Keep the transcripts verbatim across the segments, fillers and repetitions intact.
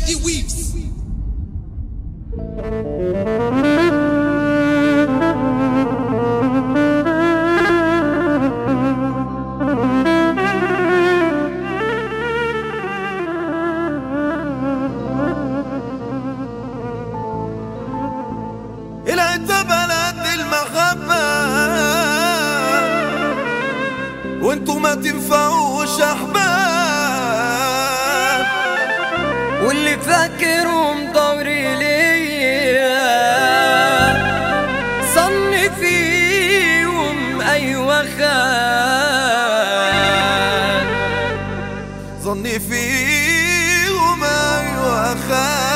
دي ويفز. بلد المحبة وانتو ما تنفعوش احباب، واللي فاكرهم ضوري ليا صني فيهم ايوه خان، ظني فيهم ايوه خان.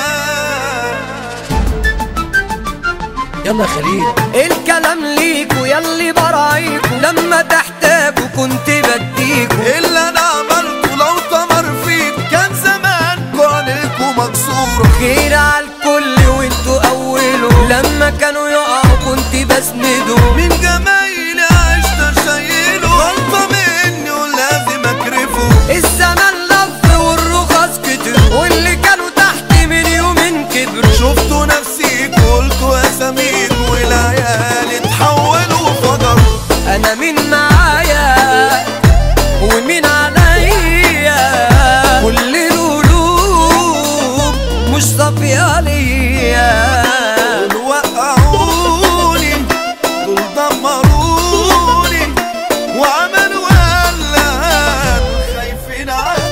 يلا خليل الكلام ليكوا ياللي برايكوا، لما تحتاجوا كنت بديكوا، اللي انا عملته لو تمر فيك كان زمانكوا عليكوا مكسورة. خير عالكل وانتوا اولوا، لما كانوا يقعوا كنت بسندوا، من جمايلي عشت شايله غلطة مني ولازم اكرفه. الزمن لف والرخص كتر، واللي كانوا تحت من يومين كبروا. شفتوا نفسيك قلتوا اساميك والعيال اتحولوا فجروا. انا مين معايا ومين عليا، كل القلوب مش صافية ليا. دول وقعوني دول دمروني وعملوا قلق خايفين عليا.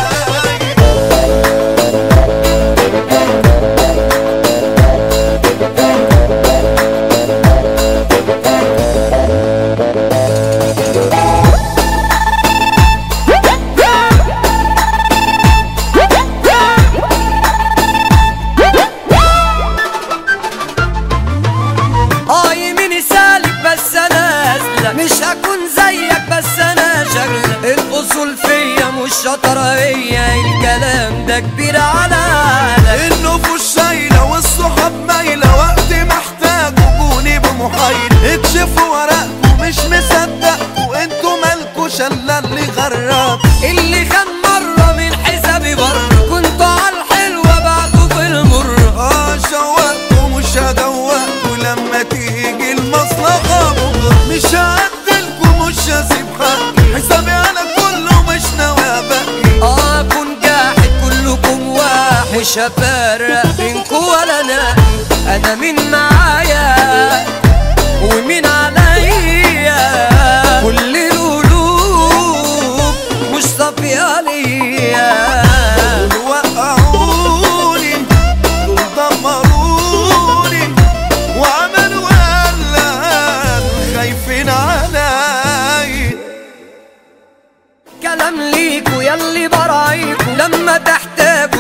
مش هكون زيك بس انا شغلة، الاصول فيا مش شطرة هي، الكلام ده كبير على عقلك. النفوس شايلة والصحاب مايلة، وقت محتاج وجوني بمحايلة. اكشفوا ورقكوا مش مصدقكوا، انتوا مالكوا شلة اللي غرق. اللي خان مرة من حسابي بره، كنتوا عالحلوة بعتوا في المر. اه شوقتوا مش هدوقكوا، لما تيجي المصلحة بكرة مش هعدلكوا مش هسيب حقي. حسابي انا كله مش ناوي ابقي. اه كون جاحد كلكم واحد، مش هفرق بينكوا ولا ناقي. انا مين معايا ومين عليا، كل القلوب مش صافية ليا. دول وقعوني دول دمروني وعملوا قلق خايفين عليا. كلام ليكوا ياللي برايكوا، لما تحتاجوا